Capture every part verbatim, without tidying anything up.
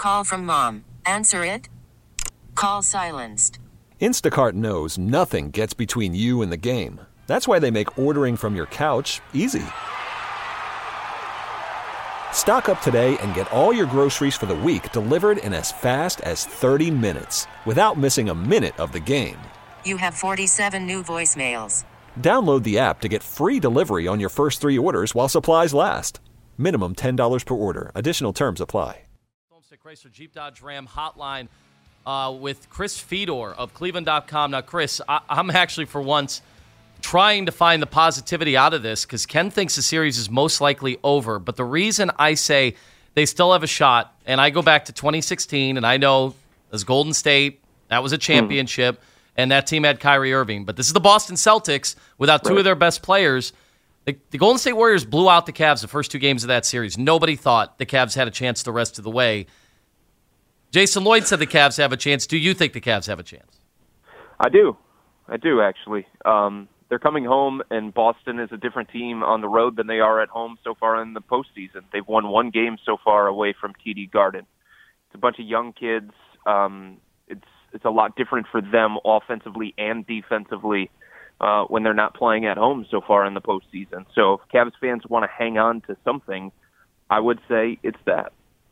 Call from mom. Answer it. Call silenced. Instacart knows nothing gets between you and the game. That's why they make ordering from your couch easy. Stock up today and get all your groceries for the week delivered in as fast as thirty minutes without missing a minute of the game. You have forty-seven new voicemails. Download the app to get free delivery on your first three orders while supplies last. Minimum ten dollars per order. Additional terms apply. Homestead Chrysler Jeep Dodge Ram hotline uh, with Chris Fedor of Cleveland dot com. Now, Chris, I- I'm actually for once trying to find the positivity out of this because Ken thinks the series is most likely over. But the reason I say they still have a shot, and I go back to twenty sixteen, and I know as Golden State, that was a championship, mm. and that team had Kyrie Irving. But this is the Boston Celtics without two right. of their best players. The, the Golden State Warriors blew out the Cavs the first two games of that series. Nobody thought the Cavs had a chance the rest of the way. Jason Lloyd said the Cavs have a chance. Do you think the Cavs have a chance? I do. I do, actually. Um, they're coming home, and Boston is a different team on the road than they are at home so far in the postseason. They've won one game so far away from T D Garden. It's a bunch of young kids. Um, it's it's a lot different for them offensively and defensively uh, when they're not playing at home so far in the postseason. So if Cavs fans want to hang on to something, I would say it's that.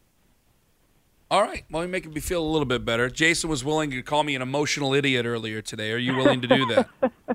All right. Well, you're making me feel a little bit better. Jason was willing to call me an emotional idiot earlier today. Are you willing to do that?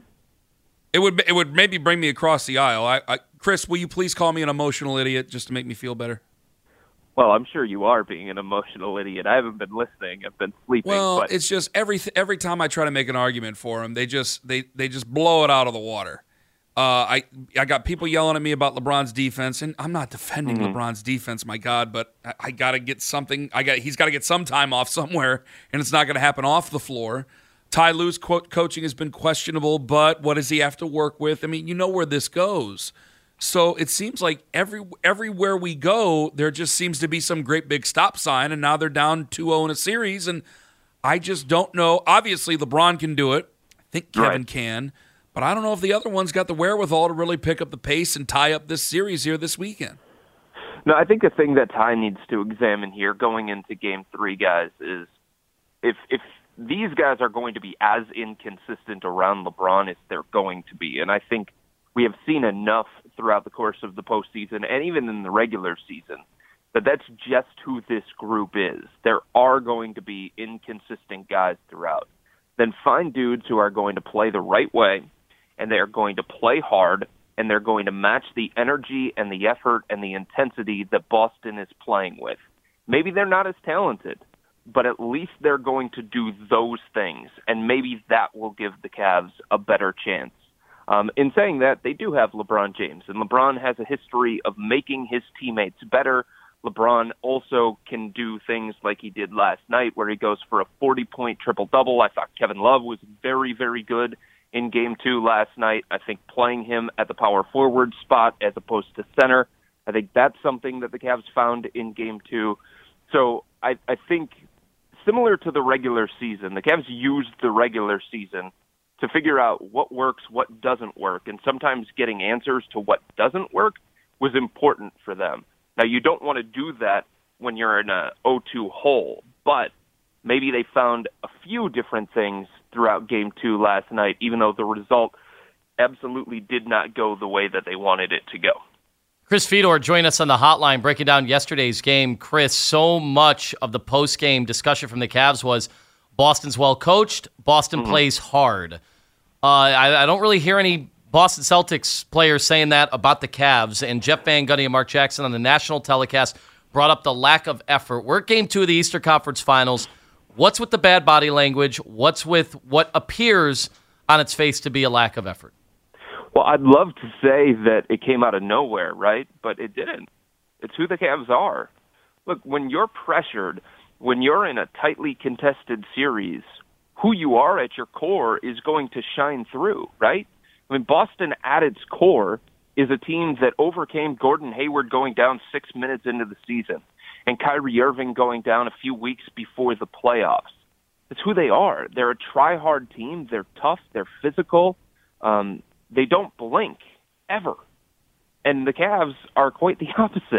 It would it would maybe bring me across the aisle. I, I, Chris, will you please call me an emotional idiot just to make me feel better? Well, I'm sure you are being an emotional idiot. I haven't been listening. I've been sleeping. Well, but... it's just every every time I try to make an argument for them, they just they, they just blow it out of the water. Uh, I I got people yelling at me about LeBron's defense, and I'm not defending mm-hmm. LeBron's defense, my God, but I, I got to get something. I got he's got to get some time off somewhere, and it's not going to happen off the floor. Ty Lue's co- coaching has been questionable, but what does he have to work with? I mean, you know where this goes. So it seems like every everywhere we go, there just seems to be some great big stop sign, and now they're down two oh in a series, and I just don't know. Obviously, LeBron can do it. I think Kevin right. can, but I don't know if the other one's got the wherewithal to really pick up the pace and tie up this series here this weekend. No, I think the thing that Ty needs to examine here going into Game Three, guys, is if if these guys are going to be as inconsistent around LeBron as they're going to be, and I think we have seen enough throughout the course of the postseason and even in the regular season that that's just who this group is. There are going to be inconsistent guys throughout. Then find dudes who are going to play the right way, and they're going to play hard, and they're going to match the energy and the effort and the intensity that Boston is playing with. Maybe they're not as talented, but at least they're going to do those things, and maybe that will give the Cavs a better chance. Um, in saying that, they do have LeBron James, and LeBron has a history of making his teammates better. LeBron also can do things like he did last night, where he goes for a forty-point triple-double. I thought Kevin Love was very, very good in Game two last night. I think playing him at the power forward spot as opposed to center, I think that's something that the Cavs found in Game two. So I, I think similar to the regular season, the Cavs used the regular season to figure out what works, what doesn't work, and sometimes getting answers to what doesn't work was important for them. Now, you don't want to do that when you're in a oh two hole, but maybe they found a few different things throughout Game two last night, even though the result absolutely did not go the way that they wanted it to go. Chris Fedor joined us on the hotline breaking down yesterday's game. Chris, so much of the post-game discussion from the Cavs was Boston's well-coached, Boston mm-hmm. plays hard. Uh, I, I don't really hear any Boston Celtics players saying that about the Cavs, and Jeff Van Gundy and Mark Jackson on the national telecast brought up the lack of effort. We're at Game two of the Eastern Conference Finals. What's with the bad body language? What's with what appears on its face to be a lack of effort? Well, I'd love to say that it came out of nowhere, right? But it didn't. It's who the Cavs are. Look, when you're pressured, when you're in a tightly contested series, who you are at your core is going to shine through, right? I mean, Boston at its core is a team that overcame Gordon Hayward going down six minutes into the season and Kyrie Irving going down a few weeks before the playoffs. It's who they are. They're a try-hard team. They're tough. They're physical. Um, they don't blink, ever. And the Cavs are quite the opposite.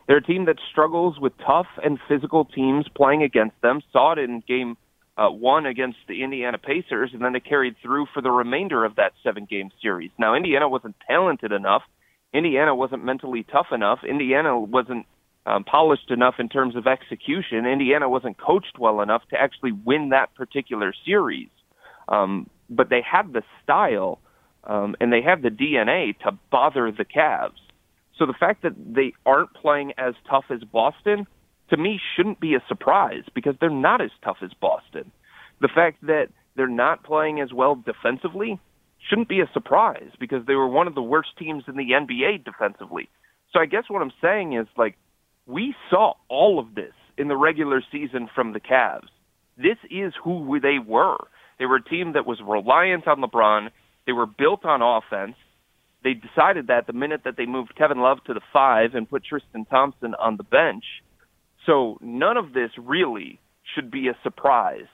They're a team that struggles with tough and physical teams playing against them. Saw it in game uh, one against the Indiana Pacers, and then it carried through for the remainder of that seven-game series. Now, Indiana wasn't talented enough. Indiana wasn't mentally tough enough. Indiana wasn't um, polished enough in terms of execution. Indiana wasn't coached well enough to actually win that particular series. Um, but they have the style, um, and they have the D N A to bother the Cavs. So the fact that they aren't playing as tough as Boston, to me, shouldn't be a surprise because they're not as tough as Boston. The fact that they're not playing as well defensively shouldn't be a surprise because they were one of the worst teams in the N B A defensively. So I guess what I'm saying is, like, we saw all of this in the regular season from the Cavs. This is who they were. They were a team that was reliant on LeBron. They were built on offense. They decided that the minute that they moved Kevin Love to the five and put Tristan Thompson on the bench. So none of this really should be a surprise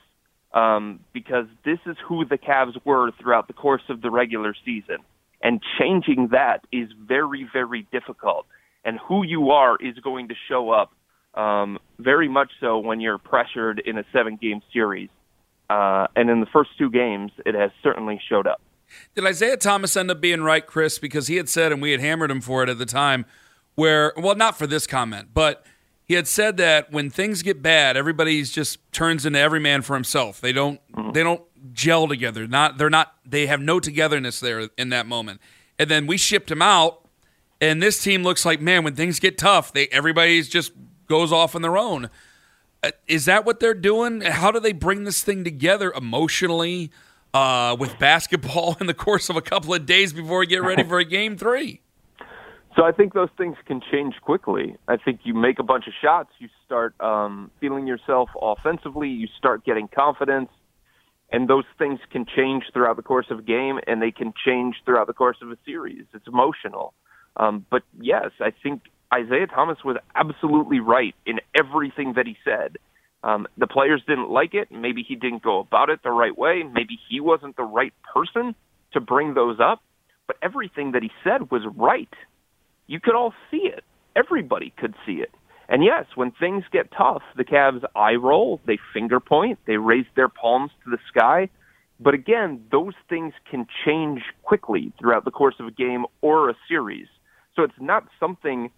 um, because this is who the Cavs were throughout the course of the regular season. And changing that is very, very difficult. And who you are is going to show up um, very much so when you're pressured in a seven-game series. Uh, and in the first two games, it has certainly showed up. Did Isaiah Thomas end up being right, Chris? Because he had said, and we had hammered him for it at the time, where, well, not for this comment, but he had said that when things get bad, everybody's just turns into every man for himself. They don't, mm-hmm. they don't gel together. Not, they're not. They have no togetherness there in that moment. And then we shipped him out, and this team looks like, man, when things get tough, they everybody's just goes off on their own. Uh, is that what they're doing? How do they bring this thing together emotionally? Uh, with basketball in the course of a couple of days before we get ready for a game three? So I think those things can change quickly. I think you make a bunch of shots, you start um, feeling yourself offensively, you start getting confidence, and those things can change throughout the course of a game, and they can change throughout the course of a series. It's emotional. Um, but yes, I think Isaiah Thomas was absolutely right in everything that he said. Um, the players didn't like it. Maybe he didn't go about it the right way. Maybe he wasn't the right person to bring those up. But everything that he said was right. You could all see it. Everybody could see it. And yes, when things get tough, the Cavs eye roll, they finger point, they raise their palms to the sky. But again, those things can change quickly throughout the course of a game or a series. So it's not something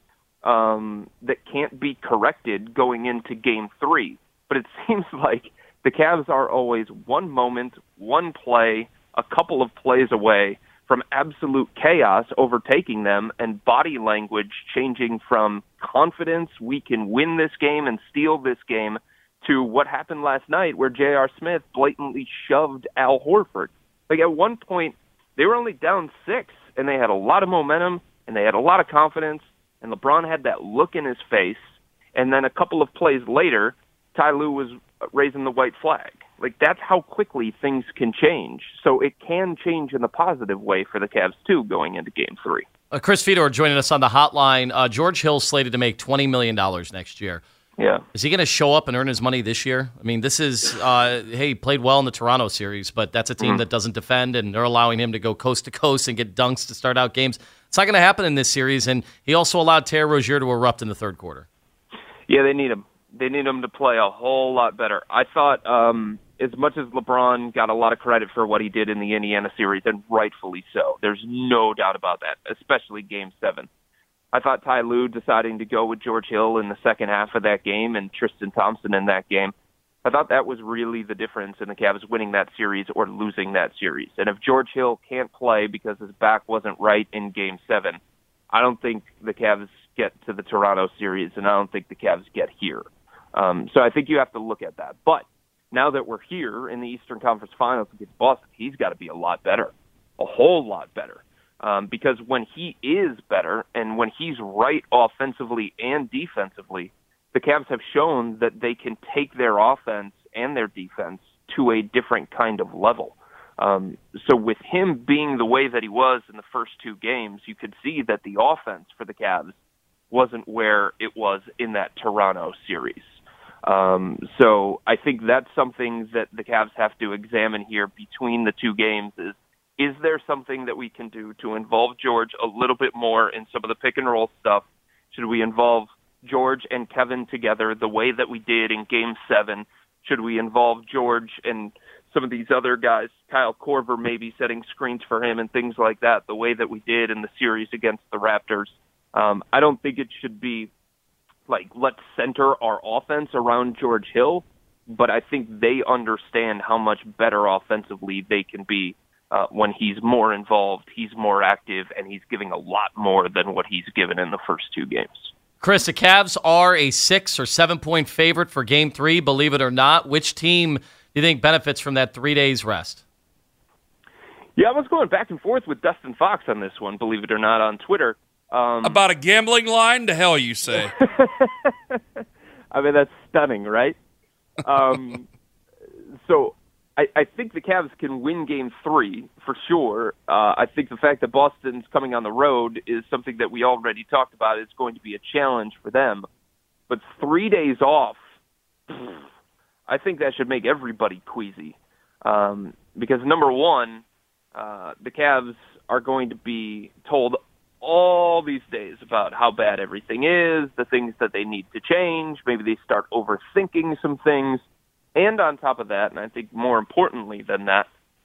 um, that can't be corrected going into game three. But it seems like the Cavs are always one moment, one play, a couple of plays away from absolute chaos overtaking them and body language changing from confidence, we can win this game and steal this game, to what happened last night where J R. Smith blatantly shoved Al Horford. Like at one point, they were only down six, and they had a lot of momentum, and they had a lot of confidence, and LeBron had that look in his face, and then a couple of plays later, Ty Lue was raising the white flag. Like, that's how quickly things can change. So it can change in the positive way for the Cavs, too, going into Game three. Uh, Chris Fedor joining us on the hotline. Uh, George Hill's slated to make twenty million dollars next year. Yeah. Is he going to show up and earn his money this year? I mean, this is, uh, hey, he played well in the Toronto series, but that's a team mm-hmm. that doesn't defend, and they're allowing him to go coast to coast and get dunks to start out games. It's not going to happen in this series, and he also allowed Terry Rozier to erupt in the third quarter. Yeah, they need him. They need him to play a whole lot better. I thought um, as much as LeBron got a lot of credit for what he did in the Indiana series, and rightfully so, there's no doubt about that, especially Game seven. I thought Ty Lue deciding to go with George Hill in the second half of that game and Tristan Thompson in that game, I thought that was really the difference in the Cavs winning that series or losing that series. And if George Hill can't play because his back wasn't right in Game seven, I don't think the Cavs get to the Toronto series, and I don't think the Cavs get here. Um, so I think you have to look at that. But now that we're here in the Eastern Conference Finals against Boston, he's got to be a lot better, a whole lot better. Um, because when he is better and when he's right offensively and defensively, the Cavs have shown that they can take their offense and their defense to a different kind of level. Um, so with him being the way that he was in the first two games, you could see that the offense for the Cavs wasn't where it was in that Toronto series. Um, so I think that's something that the Cavs have to examine here between the two games is, is there something that we can do to involve George a little bit more in some of the pick and roll stuff? Should we involve George and Kevin together the way that we did in Game seven? Should we involve George and some of these other guys, Kyle Korver maybe setting screens for him and things like that, the way that we did in the series against the Raptors? Um, I don't think it should be like, let's center our offense around George Hill, but I think they understand how much better offensively they can be uh, when he's more involved, he's more active, and he's giving a lot more than what he's given in the first two games. Chris, the Cavs are a six or seven point favorite for Game Three. Believe it or not, which team do you think benefits from that three days rest? Yeah, I was going back and forth with Dustin Fox on this one. Believe it or not, on Twitter um, about a gambling line. To hell, you say? I mean, that's stunning, right? Um, so I, I think the Cavs can win Game Three for sure. Uh, I think the fact that Boston's coming on the road is something that we already talked about. It's going to be a challenge for them. But three days off, I think that should make everybody queasy. Um, because, number one, uh, the Cavs are going to be told all these days about how bad everything is, the things that they need to change. Maybe they start overthinking some things. And on top of that, and I think more importantly than that,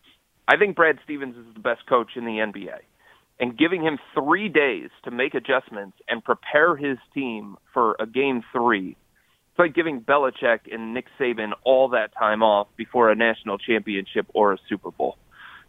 I think Brad Stevens is the best coach in the N B A. And giving him three days to make adjustments and prepare his team for a Game Three, it's like giving Belichick and Nick Saban all that time off before a national championship or a Super Bowl.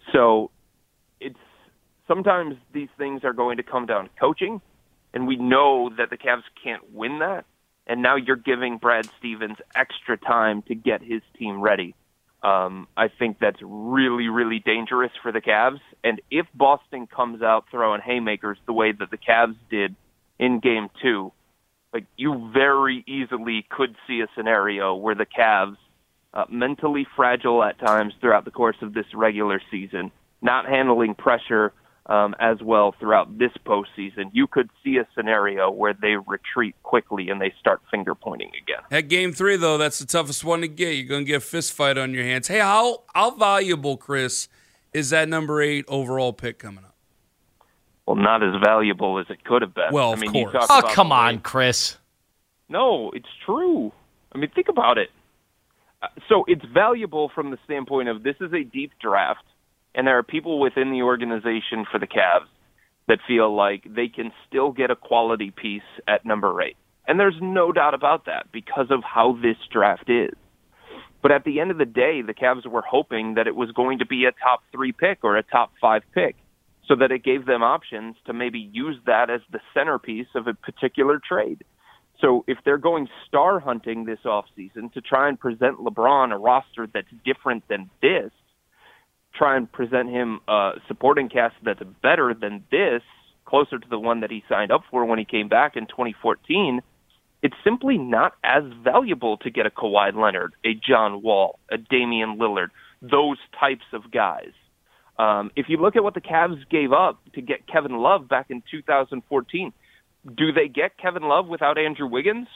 So it's sometimes these things are going to come down to coaching, and we know that the Cavs can't win that. And now you're giving Brad Stevens extra time to get his team ready. Um, I think that's really, really dangerous for the Cavs. And if Boston comes out throwing haymakers the way that the Cavs did in Game Two, like, you very easily could see a scenario where the Cavs, uh, mentally fragile at times throughout the course of this regular season, not handling pressure Um, as well throughout this postseason, you could see a scenario where they retreat quickly and they start finger pointing again. At Game Three, though, that's the toughest one to get. You're going to get a fist fight on your hands. Hey, how how valuable, Chris, is that number eight overall pick coming up? Well, not as valuable as it could have been. Well, I of mean, course. You talk Oh, about come the on, way- Chris. No, it's true. I mean, think about it. Uh, So it's valuable from the standpoint of this is a deep draft. And there are people within the organization for the Cavs that feel like they can still get a quality piece at number eight. And there's no doubt about that because of how this draft is. But at the end of the day, the Cavs were hoping that it was going to be a top three pick or a top five pick so that it gave them options to maybe use that as the centerpiece of a particular trade. So if they're going star hunting this offseason to try and present LeBron a roster that's different than this, try and present him a supporting cast that's better than this, closer to the one that he signed up for when he came back in twenty fourteen, it's simply not as valuable to get a Kawhi Leonard, a John Wall, a Damian Lillard, those types of guys. Um, if you look at what the Cavs gave up to get Kevin Love back in two thousand fourteen, do they get Kevin Love without Andrew Wiggins?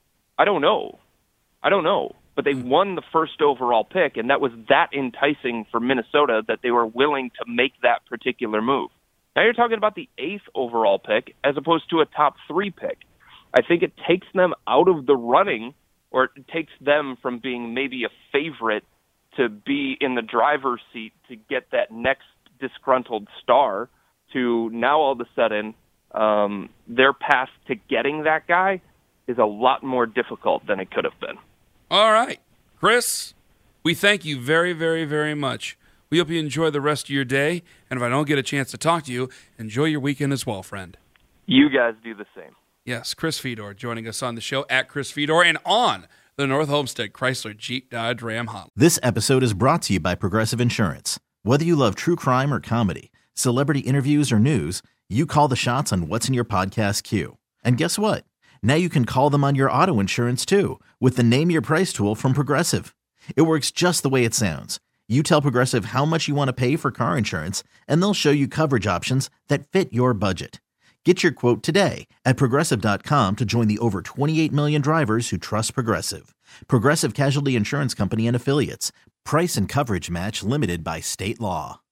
I don't know. I don't know. But they won the first overall pick, and that was that enticing for Minnesota that they were willing to make that particular move. Now you're talking about the eighth overall pick as opposed to a top three pick. I think it takes them out of the running, or it takes them from being maybe a favorite to be in the driver's seat to get that next disgruntled star to now all of a sudden um, their path to getting that guy is a lot more difficult than it could have been. All right. Chris, we thank you very, very, very much. We hope you enjoy the rest of your day. And if I don't get a chance to talk to you, enjoy your weekend as well, friend. You guys do the same. Yes, Chris Fedor joining us on the show at Chris Fedor and on the North Homestead Chrysler Jeep Dodge Ram Hotline. This episode is brought to you by Progressive Insurance. Whether you love true crime or comedy, celebrity interviews or news, you call the shots on what's in your podcast queue. And guess what? Now you can call them on your auto insurance too with the Name Your Price tool from Progressive. It works just the way it sounds. You tell Progressive how much you want to pay for car insurance, and they'll show you coverage options that fit your budget. Get your quote today at Progressive dot com to join the over twenty-eight million drivers who trust Progressive. Progressive Casualty Insurance Company and Affiliates. Price and coverage match limited by state law.